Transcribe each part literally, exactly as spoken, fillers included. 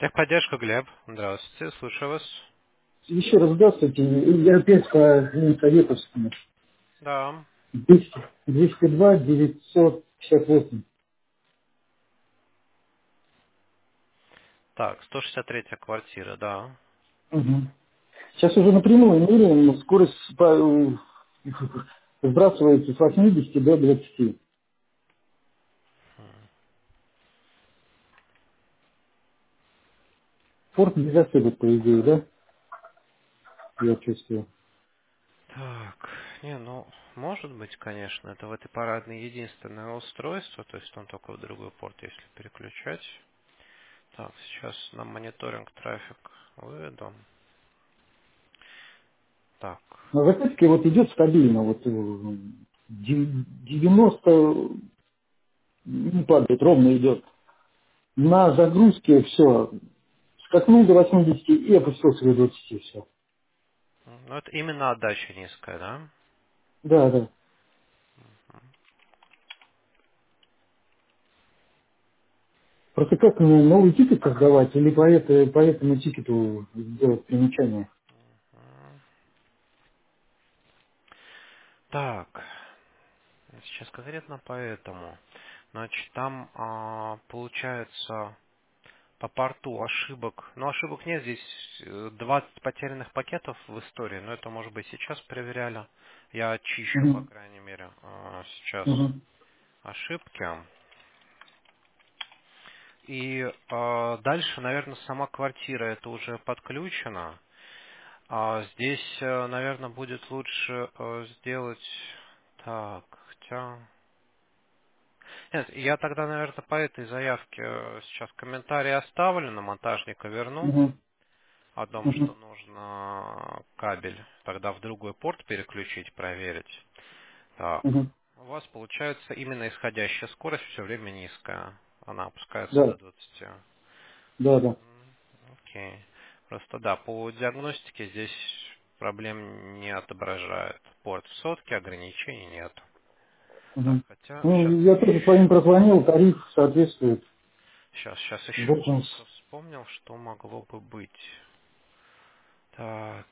Техподдержка, Глеб. Здравствуйте, слушаю вас. Еще раз здравствуйте. Я опять по Советовскому. Да. двести, двести два девятьсот пятьдесят восемь. Так, сто шестьдесят третья квартира, да. Угу. Сейчас уже напрямую меряем, скорость по- сбрасывается с восьмидесяти до двадцати. Форт без ошибок, по идее, да? Я чувствую. Так, не, ну, может быть, конечно, это в этой парадной единственное устройство, то есть он только в другой порт, если переключать. Так, сейчас на мониторинг трафик выведу. Так, Но записки вот идет стабильно. Вот э, де- девяносто не падает, ровно идет. На загрузке все. Скакнул до восьмидесяти и опустился до двадцати. Все. ну это именно отдача низкая, да? Да, да. Просто как мне новый тикет создавать или по, это- по этому тикету сделать примечание? М, Так, сейчас конкретно поэтому. Значит, там а, получается по порту ошибок. Ну, ошибок нет, здесь э, двадцать потерянных пакетов в истории, но это, может быть, сейчас проверяли. Я очищу, по Мгм. крайней мере, э, сейчас Мгм. ошибки. И э, дальше, наверное, сама квартира это уже подключена. А здесь, э, наверное, будет лучше э, сделать так, хотя... Нет, я тогда, наверное, по этой заявке э, сейчас комментарий оставлю, на монтажника верну. Мгм. О том, что Мгм. нужно кабель тогда в другой порт переключить, проверить. Так, Мгм. у вас получается именно исходящая скорость все время низкая. Она опускается до Да, двадцати. да, да. М, Окей. Просто да, по диагностике здесь проблем не отображает. Порт в сотке, ограничений нет. Так, Мгм. хотя сейчас Ну, я тоже своим еще, прозвонил, тариф соответствует. сейчас, сейчас еще Должен... что-то с- вспомнил, что могло бы быть. Так,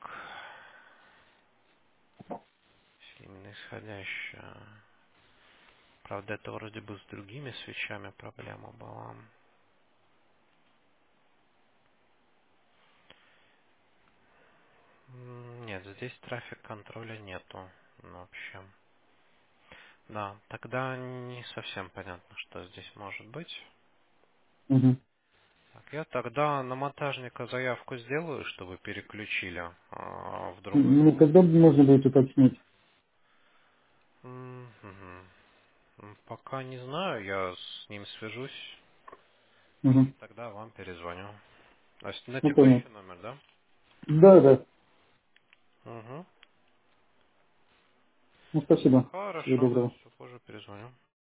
именно исходящая. Правда, это вроде бы с другими свечами проблема была. М, Нет, здесь трафик контроля нету. Ну, вообще. Да, тогда не совсем понятно, что здесь может быть. Мгм. Так, я тогда на монтажника заявку сделаю, чтобы переключили а, в другой. Мне когда можно будет уточнить? М, мгм. М, Пока не знаю, я с ним свяжусь и Мгм. тогда вам перезвоню. То есть на Ну, понял. текущий номер, да? Да, да. Угу. Ну, спасибо. Всего Хорошо, доброго. все позже перезвоню.